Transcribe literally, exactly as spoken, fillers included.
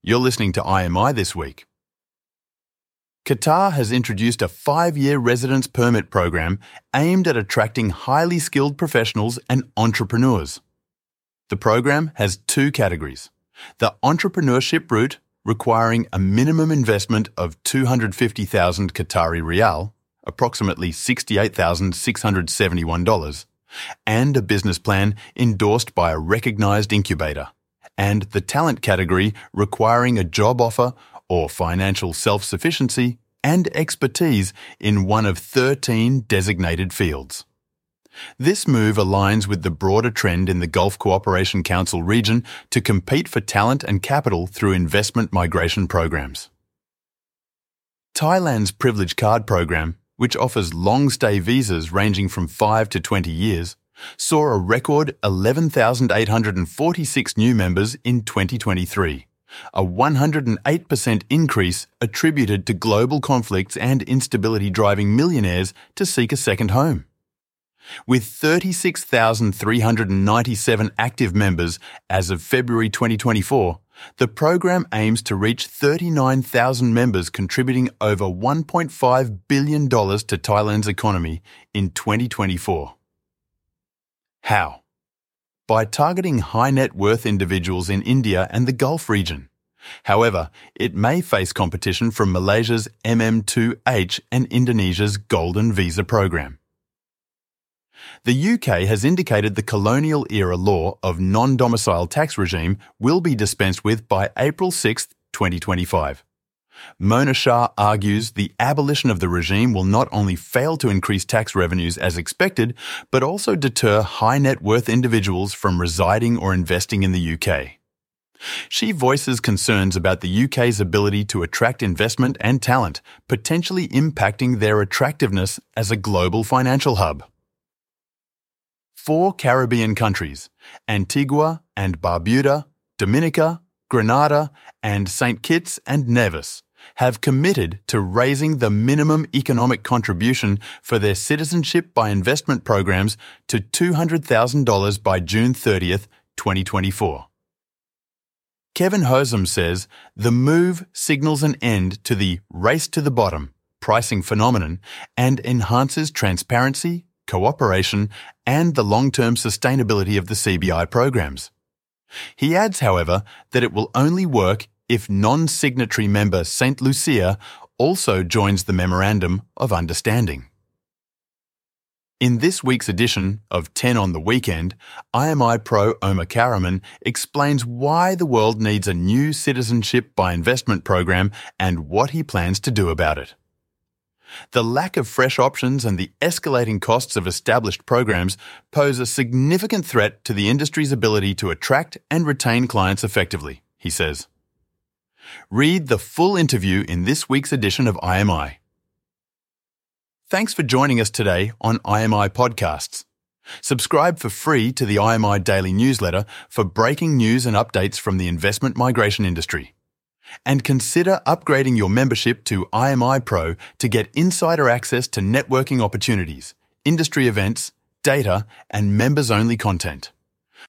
You're listening to I M I This Week. Qatar has introduced a five-year residence permit program aimed at attracting highly skilled professionals and entrepreneurs. The program has two categories. The entrepreneurship route, requiring a minimum investment of two hundred fifty thousand Qatari Riyal, approximately sixty-eight thousand six hundred seventy-one dollars, and a business plan endorsed by a recognised incubator, and the talent category requiring a job offer or financial self-sufficiency and expertise in one of thirteen designated fields. This move aligns with the broader trend in the Gulf Cooperation Council region to compete for talent and capital through investment migration programs. Thailand's Privilege Card program, which offers long-stay visas ranging from five to twenty years, saw a record eleven thousand eight hundred forty-six new members in twenty twenty-three, a one hundred eight percent increase attributed to global conflicts and instability driving millionaires to seek a second home. With thirty-six thousand three hundred ninety-seven active members as of February twenty twenty-four, the program aims to reach thirty-nine thousand members, contributing over one point five billion dollars to Thailand's economy in twenty twenty-four. How? By targeting high net worth individuals in India and the Gulf region. However, it may face competition from Malaysia's M M two H and Indonesia's Golden Visa program. The U K has indicated the colonial-era law of non-domicile tax regime will be dispensed with by April sixth, twenty twenty-five. Mona Shah argues the abolition of the regime will not only fail to increase tax revenues as expected, but also deter high-net-worth individuals from residing or investing in the U K. She voices concerns about the U K's ability to attract investment and talent, potentially impacting their attractiveness as a global financial hub. Four Caribbean countries, Antigua and Barbuda, Dominica, Grenada, and Saint Kitts and Nevis, have committed to raising the minimum economic contribution for their citizenship by investment programs to two hundred thousand dollars by June thirtieth, twenty twenty-four. Kevin Hosum says the move signals an end to the race to the bottom pricing phenomenon and enhances transparency, cooperation, and the long-term sustainability of the C B I programs. He adds, however, that it will only work if non-signatory member Saint Lucia also joins the Memorandum of Understanding. In this week's edition of ten on the Weekend, I M I Pro Omar Karaman explains why the world needs a new citizenship by investment program and what he plans to do about it. The lack of fresh options and the escalating costs of established programs pose a significant threat to the industry's ability to attract and retain clients effectively, he says. Read the full interview in this week's edition of I M I. Thanks for joining us today on I M I Podcasts. Subscribe for free to the I M I Daily Newsletter for breaking news and updates from the investment migration industry. And consider upgrading your membership to I M I Pro to get insider access to networking opportunities, industry events, data, and members-only content.